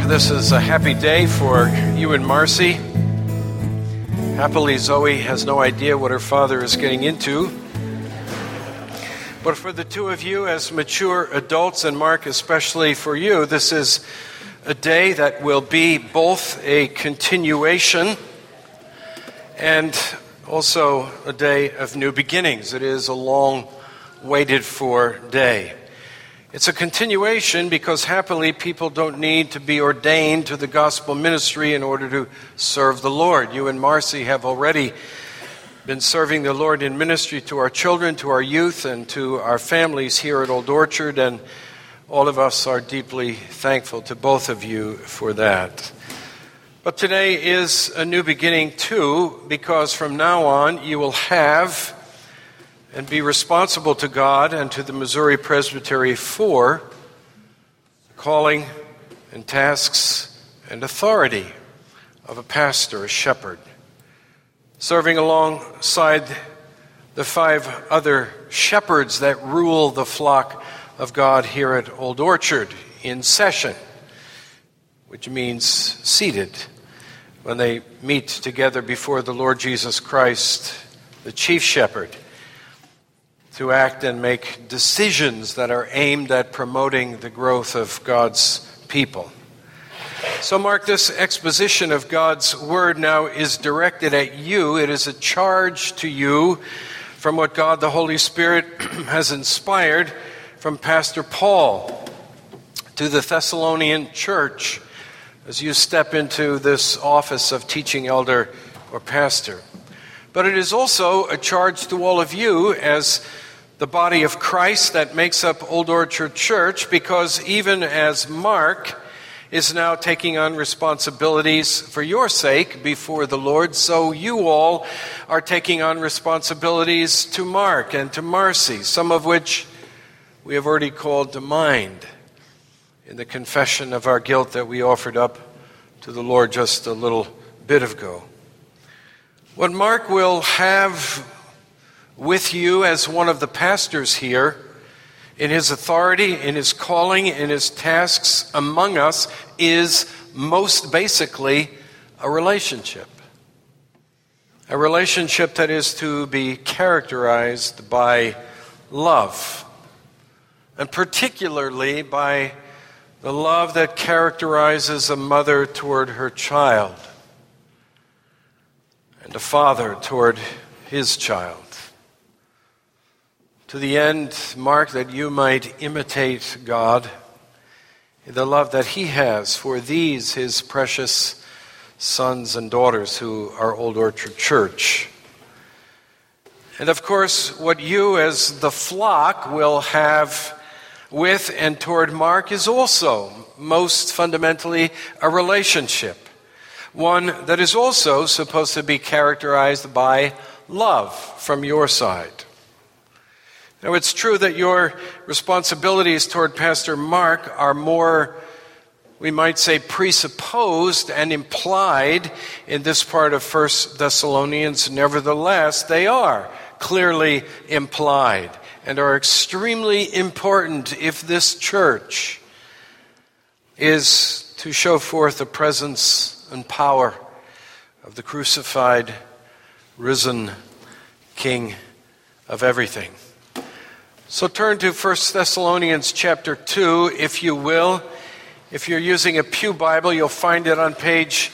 this is a happy day for you and Marcy. Happily, Zoe has no idea what her father is getting into. But for the two of you as mature adults, and Mark especially for you, this is a day that will be both a continuation and also a day of new beginnings. It is a long waited for day. It's a continuation because happily people don't need to be ordained to the gospel ministry in order to serve the Lord. You and Marcy have already been serving the Lord in ministry to our children, to our youth, and to our families here at Old Orchard, and all of us are deeply thankful to both of you for that. But today is a new beginning too, because from now on you will have and be responsible to God and to the Missouri Presbytery for calling and tasks and authority of a pastor, a shepherd, serving alongside the 5 other shepherds that rule the flock of God here at Old Orchard in session, which means seated, when they meet together before the Lord Jesus Christ, the chief shepherd, to act and make decisions that are aimed at promoting the growth of God's people. So, Mark, this exposition of God's Word now is directed at you. It is a charge to you from what God the Holy Spirit has inspired from Pastor Paul to the Thessalonian church as you step into this office of teaching elder or pastor. But it is also a charge to all of you as the body of Christ that makes up Old Orchard Church, because even as Mark is now taking on responsibilities for your sake before the Lord, so you all are taking on responsibilities to Mark and to Marcy, some of which we have already called to mind in the confession of our guilt that we offered up to the Lord just a little bit ago. What Mark will have with you as one of the pastors here, in his authority, in his calling, in his tasks among us, is most basically a relationship. A relationship that is to be characterized by love, and particularly by the love that characterizes a mother toward her child and a father toward his child. To the end, Mark, that you might imitate God in the love that He has for these, His precious sons and daughters who are Old Orchard Church. And of course, what you as the flock will have with and toward Mark is also most fundamentally a relationship. One that is also supposed to be characterized by love from your side. Now, it's true that your responsibilities toward Pastor Mark are more, we might say, presupposed and implied in this part of 1 Thessalonians. Nevertheless, they are clearly implied and are extremely important if this church is to show forth the presence and power of the crucified, risen King of everything. So turn to 1 Thessalonians chapter 2, if you will. If you're using a Pew Bible, you'll find it on page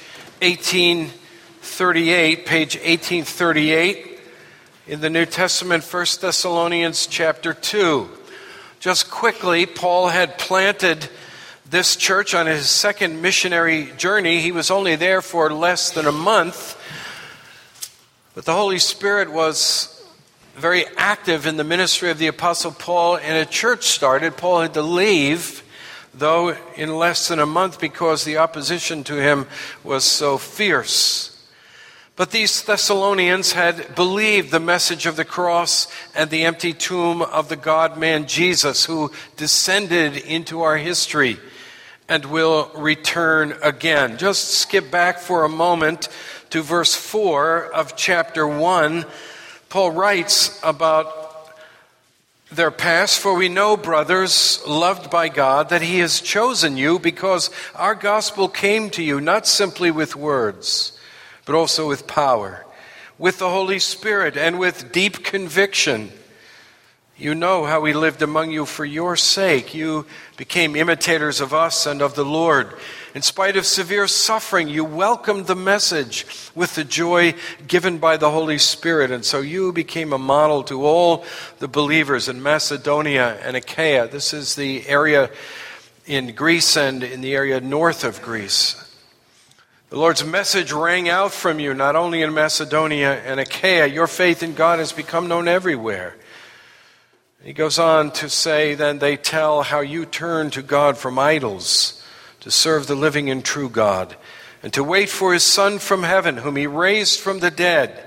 1838. Page 1838 in the New Testament, 1 Thessalonians chapter 2. Just quickly, Paul had planted this church on his second missionary journey. He was only there for less than a month, but the Holy Spirit was very active in the ministry of the Apostle Paul, and a church started. Paul had to leave, though in less than a month, because the opposition to him was so fierce. But these Thessalonians had believed the message of the cross and the empty tomb of the God-man Jesus, who descended into our history and will return again. Just skip back for a moment to verse 4 of chapter 1. Paul writes about their past, for we know, brothers, loved by God, that he has chosen you because our gospel came to you not simply with words, but also with power, with the Holy Spirit, and with deep conviction. You know how we lived among you for your sake. You became imitators of us and of the Lord. In spite of severe suffering, you welcomed the message with the joy given by the Holy Spirit. And so you became a model to all the believers in Macedonia and Achaia. This is the area in Greece and in the area north of Greece. The Lord's message rang out from you, not only in Macedonia and Achaia. Your faith in God has become known everywhere. He goes on to say, then they tell how you turned to God from idols to serve the living and true God, and to wait for his Son from heaven, whom he raised from the dead,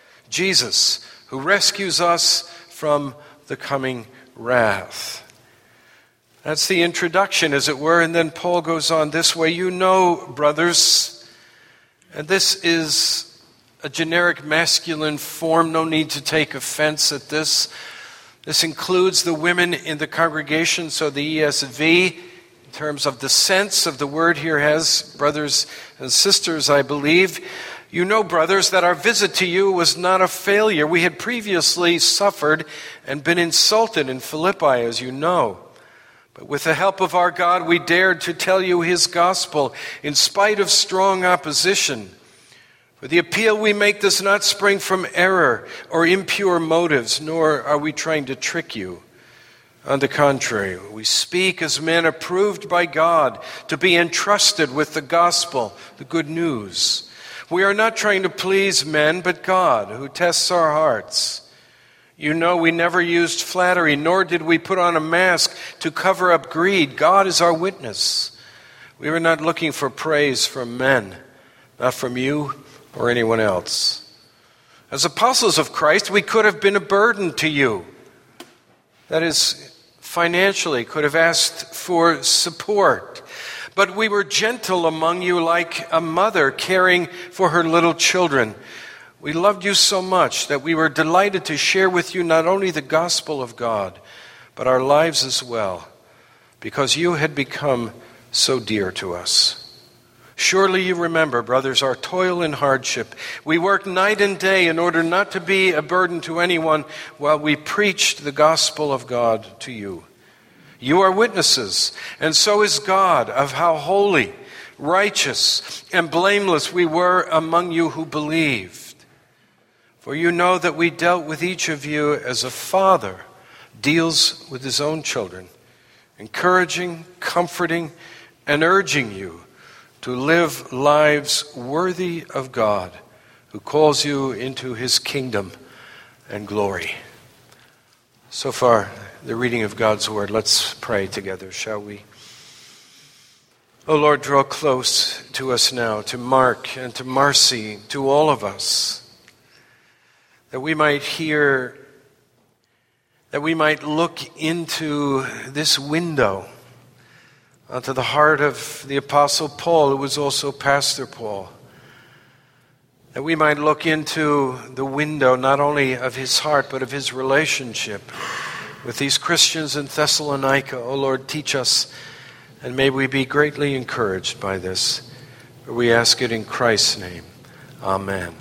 Jesus, who rescues us from the coming wrath. That's the introduction, as it were, and then Paul goes on this way. You know, brothers, and this is a generic masculine form, no need to take offense at this. This includes the women in the congregation, so the ESV, in terms of the sense of the word here, has brothers and sisters, I believe. You know, brothers, that our visit to you was not a failure. We had previously suffered and been insulted in Philippi, as you know. But with the help of our God, we dared to tell you his gospel in spite of strong opposition. For the appeal we make does not spring from error or impure motives, nor are we trying to trick you. On the contrary, we speak as men approved by God to be entrusted with the gospel, the good news. We are not trying to please men, but God, who tests our hearts. You know we never used flattery, nor did we put on a mask to cover up greed. God is our witness. We were not looking for praise from men, not from you or anyone else. As apostles of Christ, we could have been a burden to you. That is, financially, could have asked for support. But we were gentle among you like a mother caring for her little children. We loved you so much that we were delighted to share with you not only the gospel of God, but our lives as well, because you had become so dear to us. Surely you remember, brothers, our toil and hardship. We worked night and day in order not to be a burden to anyone while we preached the gospel of God to you. You are witnesses, and so is God, of how holy, righteous, and blameless we were among you who believed. For you know that we dealt with each of you as a father deals with his own children, encouraging, comforting, and urging you to live lives worthy of God, who calls you into his kingdom and glory. So far, the reading of God's word. Let's pray together, shall we? Oh Lord, draw close to us now, to Mark and to Marcy, to all of us, that we might hear, that we might look into this window onto the heart of the Apostle Paul, who was also Pastor Paul. That we might look into the window not only of his heart, but of his relationship with these Christians in Thessalonica. Oh Lord, teach us, and may we be greatly encouraged by this. For we ask it in Christ's name. Amen.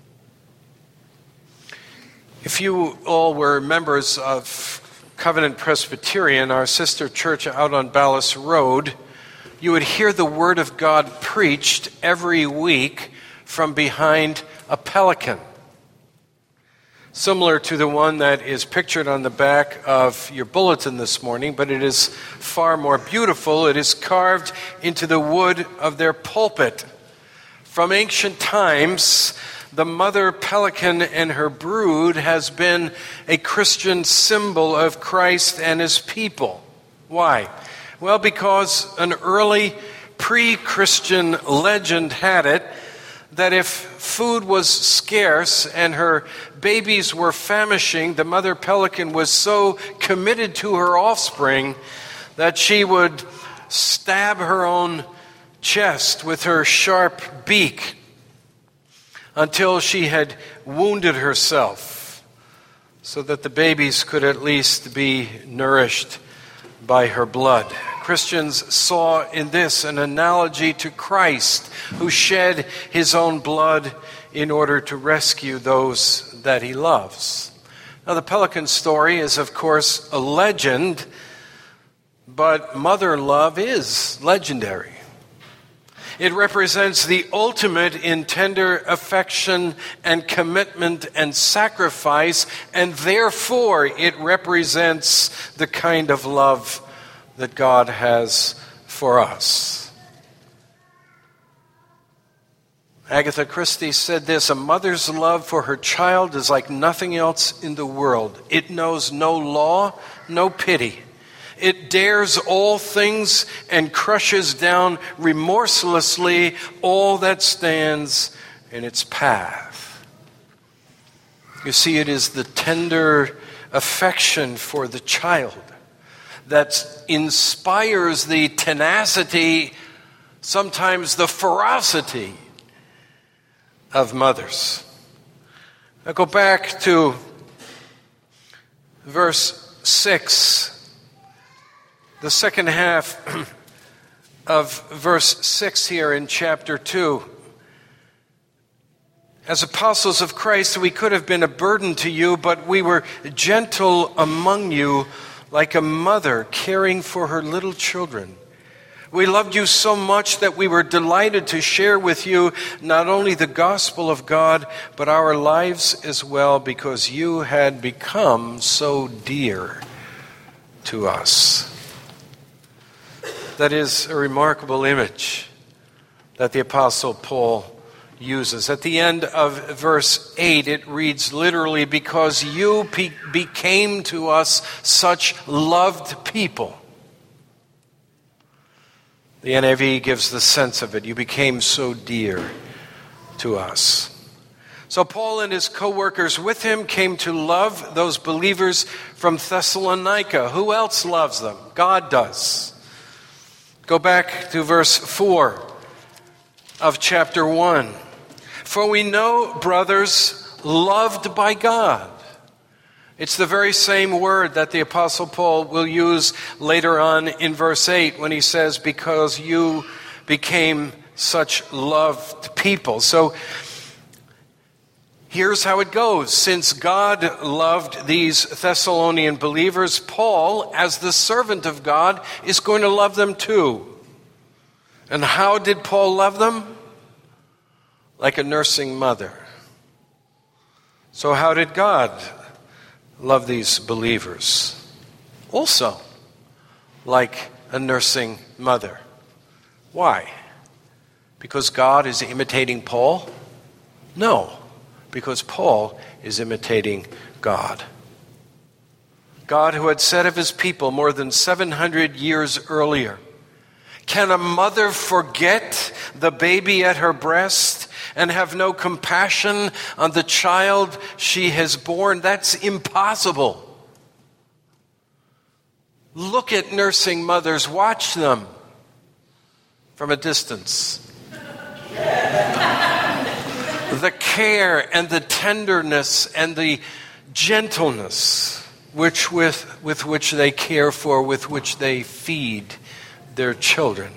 If you all were members of Covenant Presbyterian, our sister church out on Ballas Road, you would hear the Word of God preached every week from behind a pelican, similar to the one that is pictured on the back of your bulletin this morning, but it is far more beautiful. It is carved into the wood of their pulpit. From ancient times, the mother pelican and her brood has been a Christian symbol of Christ and his people. Why? Well, because an early pre-Christian legend had it that if food was scarce and her babies were famishing, the mother pelican was so committed to her offspring that she would stab her own chest with her sharp beak until she had wounded herself, so that the babies could at least be nourished by her blood. Christians saw in this an analogy to Christ, who shed his own blood in order to rescue those that he loves. Now, the pelican story is, of course, a legend, but mother love is legendary. It represents the ultimate in tender affection and commitment and sacrifice, and therefore it represents the kind of love that God has for us. Agatha Christie said this: a mother's love for her child is like nothing else in the world. It knows no law, no pity. It dares all things and crushes down remorselessly all that stands in its path. You see, it is the tender affection for the child that inspires the tenacity, sometimes the ferocity of mothers. Now go back to verse 6. The second half of verse 6 here in chapter 2. As apostles of Christ, we could have been a burden to you, but we were gentle among you, like a mother caring for her little children. We loved you so much that we were delighted to share with you not only the gospel of God, but our lives as well, because you had become so dear to us. That is a remarkable image that the Apostle Paul uses. At the end of verse 8, it reads literally, because you became to us such loved people. The NIV gives the sense of it. You became so dear to us. So Paul and his co-workers with him came to love those believers from Thessalonica. Who else loves them? God does. Go back to verse 4 of chapter 1. For we know, brothers, loved by God. It's the very same word that the Apostle Paul will use later on in verse 8 when he says, because you became such loved people. So here's how it goes. Since God loved these Thessalonian believers, Paul, as the servant of God, is going to love them too. And how did Paul love them? Like a nursing mother. So how did God love these believers? Also, like a nursing mother. Why? Because God is imitating Paul? No, because Paul is imitating God. God, who had said of his people more than 700 years earlier, can a mother forget the baby at her breast and have no compassion on the child she has borne? That's impossible. Look at nursing mothers. Watch them from a distance. The care and the tenderness and the gentleness with which they care for, with which they feed their children.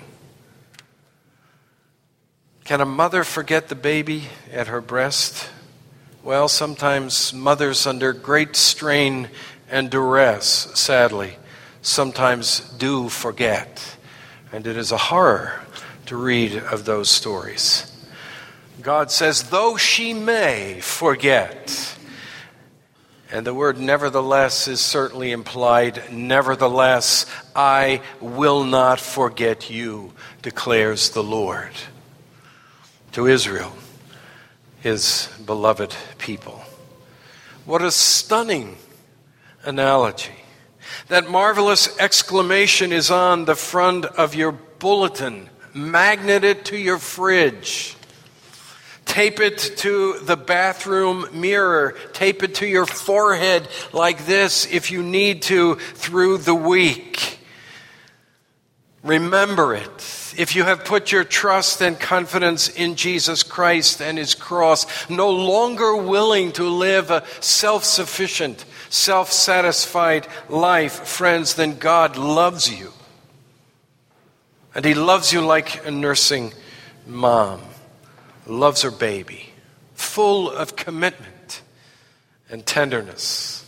Can a mother forget the baby at her breast? Well, sometimes mothers under great strain and duress, sadly, sometimes do forget. And it is a horror to read of those stories. God says, though she may forget. And the word nevertheless is certainly implied. Nevertheless, I will not forget you, declares the Lord to Israel, his beloved people. What a stunning analogy. That marvelous exclamation is on the front of your bulletin. Magnet it to your fridge. Tape it to the bathroom mirror. Tape it to your forehead like this if you need to through the week. Remember it. If you have put your trust and confidence in Jesus Christ and his cross, no longer willing to live a self-sufficient, self-satisfied life, friends, then God loves you. And he loves you like a nursing mom loves her baby, full of commitment and tenderness.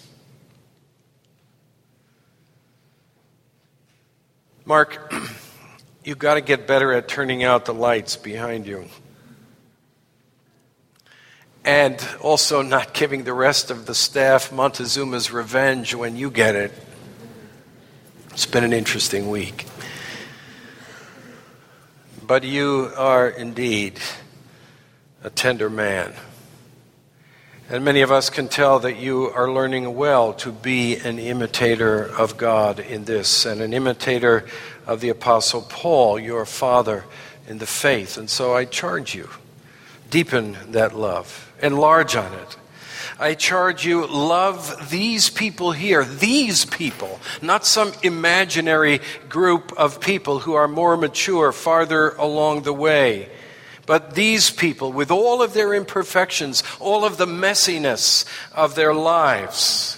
Mark, you've got to get better at turning out the lights behind you. And also not giving the rest of the staff Montezuma's revenge when you get it. It's been an interesting week. But you are indeed a tender man. And many of us can tell that you are learning well to be an imitator of God in this, and an imitator of the Apostle Paul, your father in the faith. And so I charge you, deepen that love, enlarge on it. I charge you, love these people here, these people, not some imaginary group of people who are more mature, farther along the way. But these people, with all of their imperfections, all of the messiness of their lives,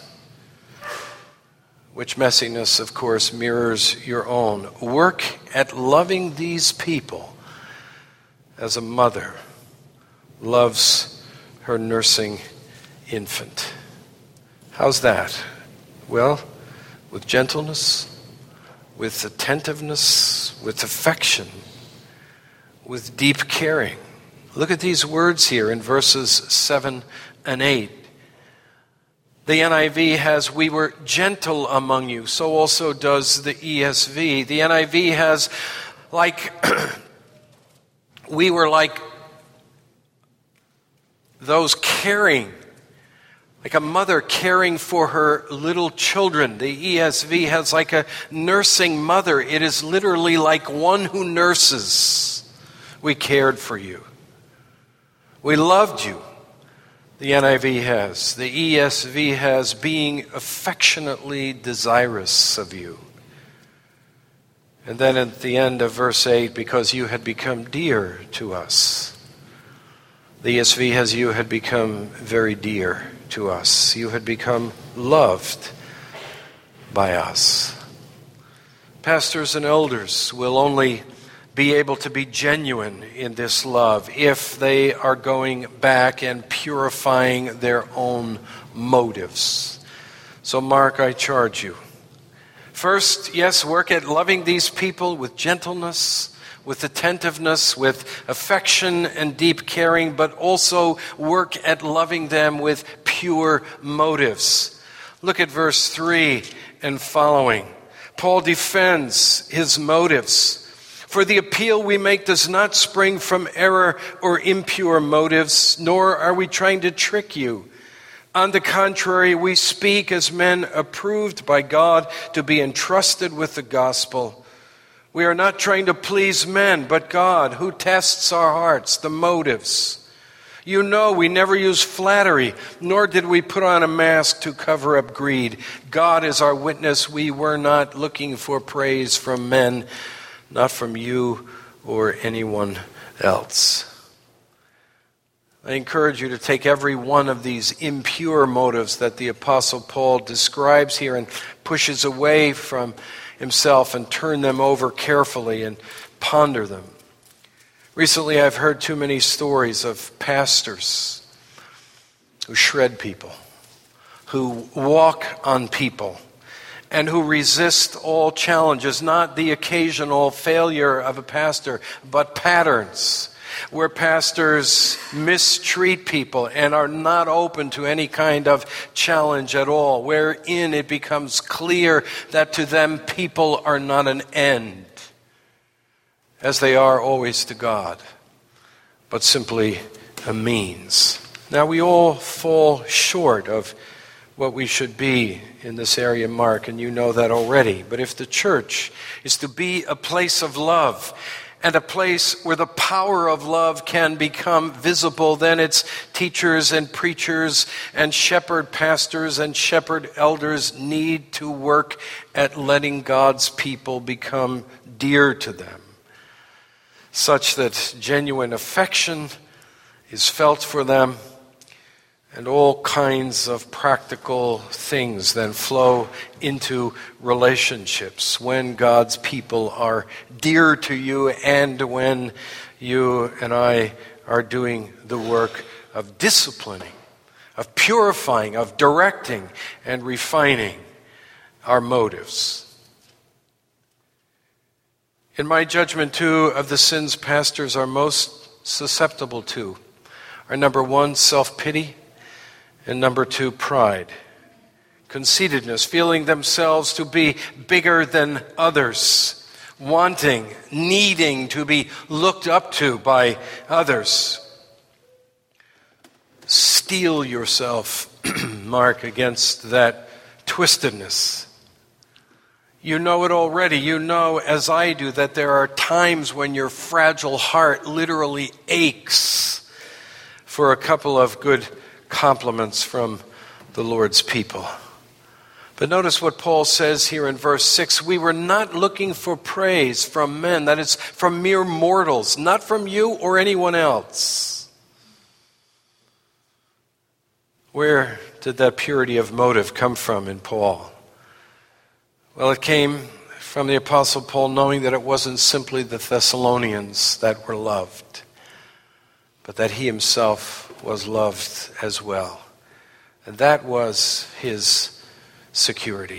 which messiness, of course, mirrors your own, work at loving these people as a mother loves her nursing infant. How's that? Well, with gentleness, with attentiveness, with affection, with deep caring. Look at these words here in verses 7 and 8. The NIV has, we were gentle among you. So also does the ESV. The NIV has, like, we were like those caring, like a mother caring for her little children. The ESV has like a nursing mother. It is literally like one who nurses. We cared for you. We loved you. The NIV has. The ESV has, being affectionately desirous of you. And then at the end of verse 8, because you had become dear to us. The ESV has, you had become very dear to us. You had become loved by us. Pastors and elders will only be able to be genuine in this love if they are going back and purifying their own motives. So, Mark, I charge you. First, yes, work at loving these people with gentleness, with attentiveness, with affection and deep caring, but also work at loving them with pure motives. Look at verse 3 and following. Paul defends his motives. For the appeal we make does not spring from error or impure motives, nor are we trying to trick you. On the contrary, we speak as men approved by God to be entrusted with the gospel. We are not trying to please men, but God, who tests our hearts, the motives. You know we never use flattery, nor did we put on a mask to cover up greed. God is our witness. We were not looking for praise from men, not from you or anyone else. I encourage you to take every one of these impure motives that the Apostle Paul describes here and pushes away from himself and turn them over carefully and ponder them. Recently, I've heard too many stories of pastors who shred people, who walk on people, and who resist all challenges, not the occasional failure of a pastor, but patterns where pastors mistreat people and are not open to any kind of challenge at all, wherein it becomes clear that to them people are not an end, as they are always to God, but simply a means. Now, we all fall short of what we should be in this area, Mark, and you know that already. But if the church is to be a place of love and a place where the power of love can become visible, then its teachers and preachers and shepherd pastors and shepherd elders need to work at letting God's people become dear to them, such that genuine affection is felt for them, and all kinds of practical things then flow into relationships when God's people are dear to you and when you and I are doing the work of disciplining, of purifying, of directing and refining our motives. In my judgment, two of the sins pastors are most susceptible to are, number one, self-pity, and number two, pride. Conceitedness, feeling themselves to be bigger than others, wanting, needing to be looked up to by others. Steel yourself, Mark, against that twistedness. You know it already. You know, as I do, that there are times when your fragile heart literally aches for a couple of good compliments from the Lord's people. But notice what Paul says here in verse 6. We were not looking for praise from men, that is, from mere mortals, not from you or anyone else. Where did that purity of motive come from in Paul? Well, it came from the Apostle Paul knowing that it wasn't simply the Thessalonians that were loved, but that he himself was loved as well. And that was his security.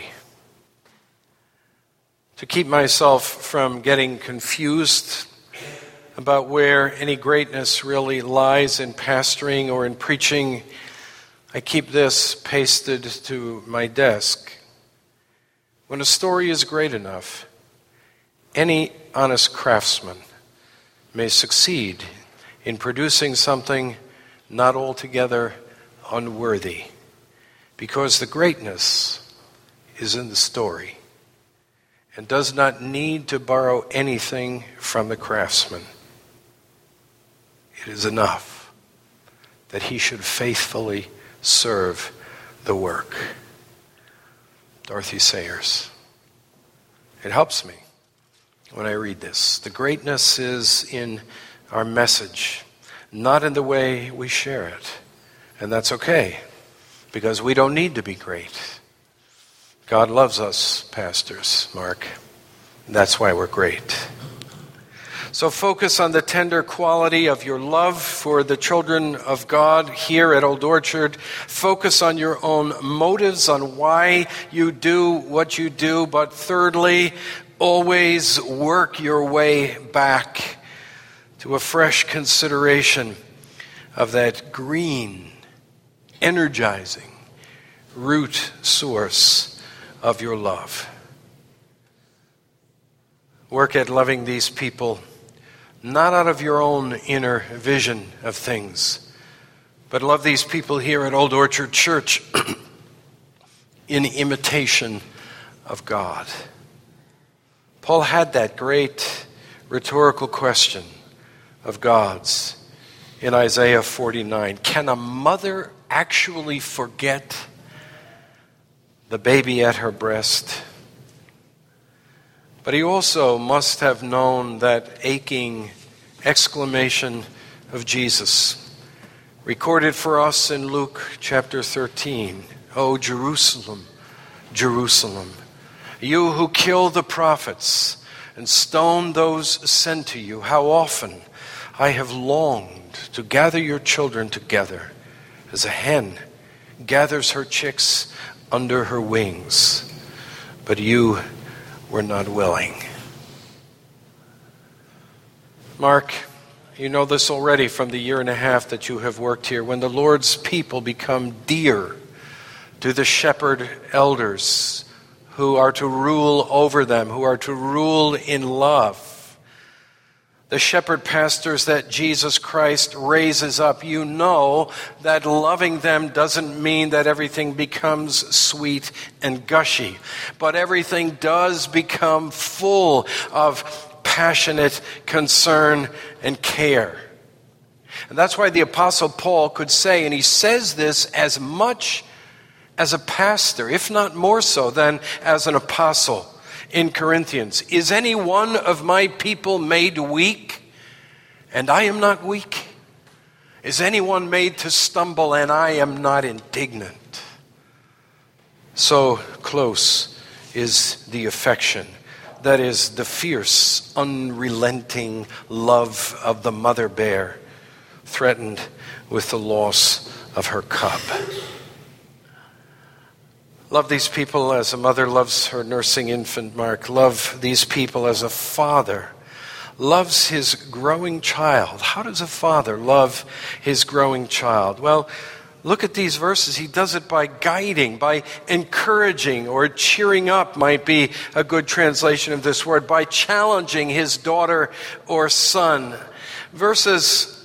To keep myself from getting confused about where any greatness really lies in pastoring or in preaching, I keep this pasted to my desk. When a story is great enough, any honest craftsman may succeed in producing something not altogether unworthy, because the greatness is in the story and does not need to borrow anything from the craftsman. It is enough that he should faithfully serve the work. Dorothy Sayers. It helps me when I read this. The greatness is in our message, not in the way we share it. And that's okay, because we don't need to be great. God loves us, pastors, Mark. That's why we're great. So focus on the tender quality of your love for the children of God here at Old Orchard. Focus on your own motives, on why you do what you do. But thirdly, always work your way back to a fresh consideration of that green, energizing root source of your love. Work at loving these people, not out of your own inner vision of things, but love these people here at Old Orchard Church in imitation of God. Paul had that great rhetorical question of God's in Isaiah 49. Can a mother actually forget the baby at her breast? But he also must have known that aching exclamation of Jesus, recorded for us in Luke chapter 13. Oh, Jerusalem, Jerusalem, you who kill the prophets and stone those sent to you, how often I have longed to gather your children together as a hen gathers her chicks under her wings, but you were not willing. Mark, you know this already from the year and a half that you have worked here. When the Lord's people become dear to the shepherd elders who are to rule over them, who are to rule in love, the shepherd pastors that Jesus Christ raises up, you know that loving them doesn't mean that everything becomes sweet and gushy, but everything does become full of passionate concern and care. And that's why the Apostle Paul could say, and he says this as much as a pastor, if not more so than as an apostle. in Corinthians. Is any one of my people made weak, and I am not weak? Is anyone made to stumble, and I am not indignant? So close is the affection, that is, the fierce, unrelenting love of the mother bear, threatened with the loss of her cub. Love these people as a mother loves her nursing infant, Mark. Love these people as a father loves his growing child. How does a father love his growing child? Well, look at these verses. He does it by guiding, by encouraging, or cheering up might be a good translation of this word, by challenging his daughter or son. Verses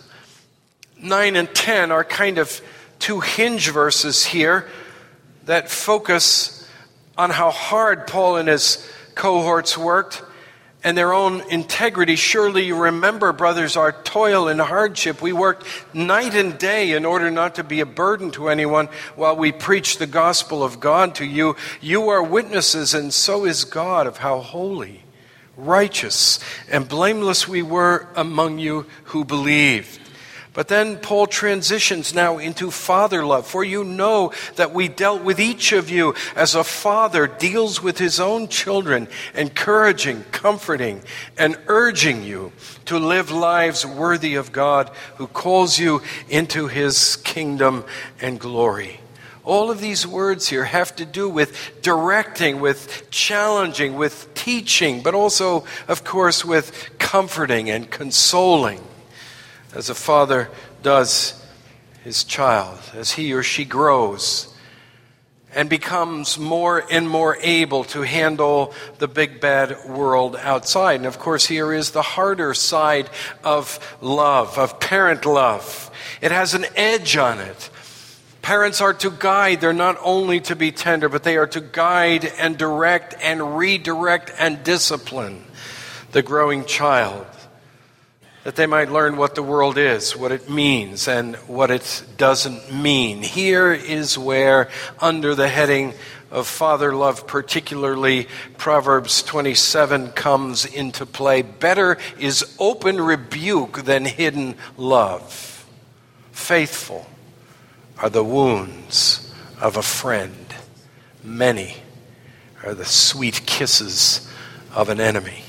9 and 10 are kind of two hinge verses here that focus on how hard Paul and his cohorts worked and their own integrity. Surely you remember, brothers, our toil and hardship. We worked night and day in order not to be a burden to anyone while we preach the gospel of God to you. You are witnesses, and so is God, of how holy, righteous, and blameless we were among you who believed. But then Paul transitions now into father love. For you know that we dealt with each of you as a father deals with his own children, encouraging, comforting, and urging you to live lives worthy of God who calls you into his kingdom and glory. All of these words here have to do with directing, with challenging, with teaching, but also, of course, with comforting and consoling, as a father does his child, as he or she grows and becomes more and more able to handle the big bad world outside. And of course, here is the harder side of love, of parent love. It has an edge on it. Parents are to guide. They're not only to be tender, but they are to guide and direct and redirect and discipline the growing child, that they might learn what the world is, what it means, and what it doesn't mean. Here is where, under the heading of father love particularly, Proverbs 27 comes into play. Better is open rebuke than hidden love. Faithful are the wounds of a friend. Many are the sweet kisses of an enemy.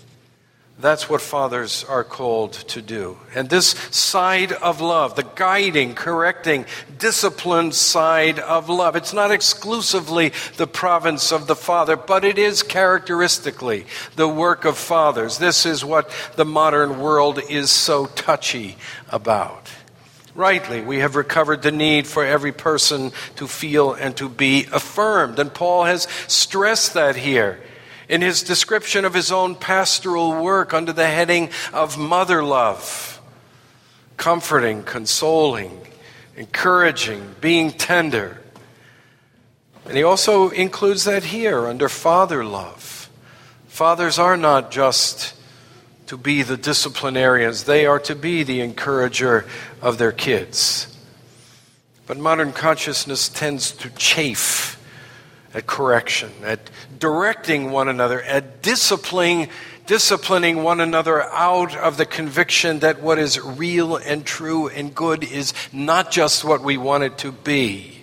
That's what fathers are called to do. And this side of love, the guiding, correcting, disciplined side of love, it's not exclusively the province of the father, but it is characteristically the work of fathers. This is what the modern world is so touchy about. Rightly, we have recovered the need for every person to feel and to be affirmed. And Paul has stressed that here in his description of his own pastoral work under the heading of mother love. Comforting, consoling, encouraging, being tender. And he also includes that here under father love. Fathers are not just to be the disciplinarians. They are to be the encourager of their kids. But modern consciousness tends to chafe at correction, at directing one another, at disciplining one another out of the conviction that what is real and true and good is not just what we want it to be.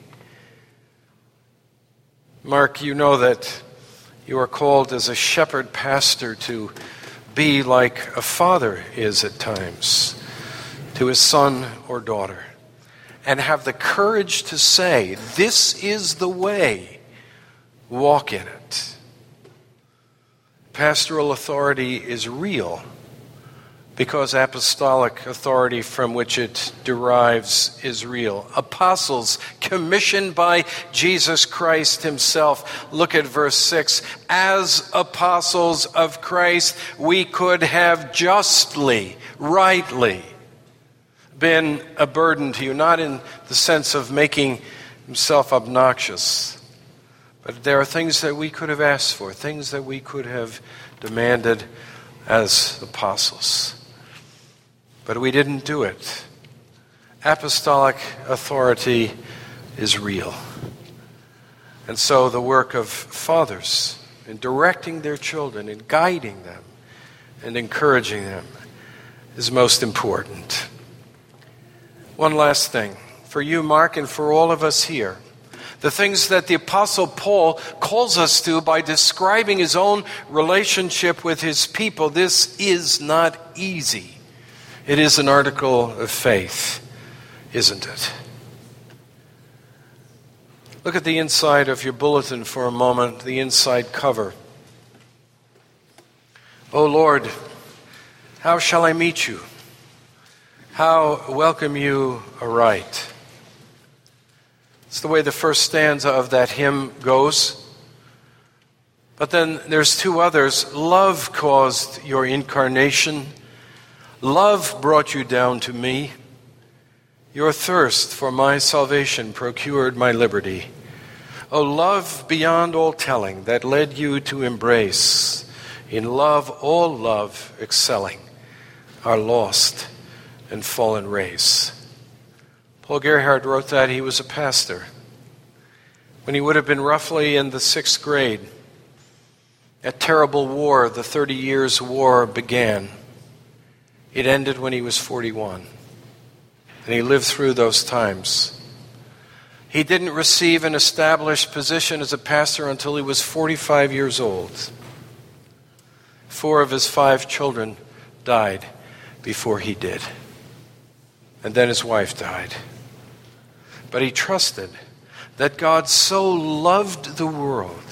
Mark, you know that you are called as a shepherd pastor to be like a father is at times to his son or daughter, and have the courage to say, this is the way. Walk in it. Pastoral authority is real because apostolic authority from which it derives is real. Apostles commissioned by Jesus Christ himself. Look at verse 6. As apostles of Christ, we could have justly, rightly been a burden to you, not in the sense of making himself obnoxious, but there are things that we could have asked for, things that we could have demanded as apostles. But we didn't do it. Apostolic authority is real. And so the work of fathers in directing their children, in guiding them, and encouraging them is most important. One last thing. For you, Mark, and for all of us here, the things that the Apostle Paul calls us to by describing his own relationship with his people, this is not easy. It is an article of faith, isn't it? Look at the inside of your bulletin for a moment, the inside cover. O Lord, how shall I meet you? How welcome you aright? It's the way the first stanza of that hymn goes. But then there's two others. Love caused your incarnation. Love brought you down to me. Your thirst for my salvation procured my liberty. O love beyond all telling that led you to embrace, in love all love excelling, our lost and fallen race. Paul Gerhardt wrote that. He was a pastor. When he would have been roughly in the 6th grade, a terrible war, the 30 Years' War, began. It ended when he was 41. And he lived through those times. He didn't receive an established position as a pastor until he was 45 years old. 4 of his 5 children died before he did. And then his wife died. But he trusted that God so loved the world.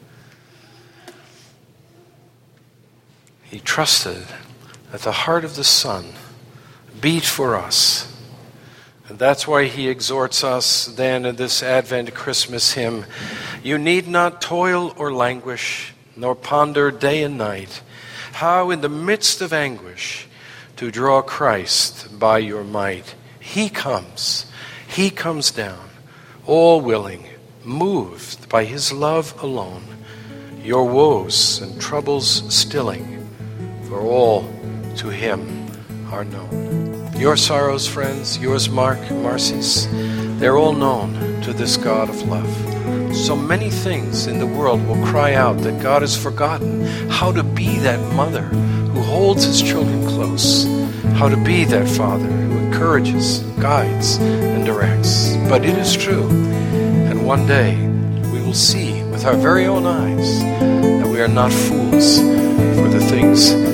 He trusted that the heart of the Son beat for us. And that's why he exhorts us then in this Advent Christmas hymn, you need not toil or languish, nor ponder day and night, how in the midst of anguish to draw Christ by your might. He comes down, all willing, moved by his love alone, your woes and troubles stilling, for all to him are known. Your sorrows, friends, yours, Mark, Marcy's, they're all known to this God of love. So many things in the world will cry out that God has forgotten how to be that mother who holds his children close, how to be that father who encourages, guides, and directs. But it is true, and one day we will see with our very own eyes that we are not fools for the things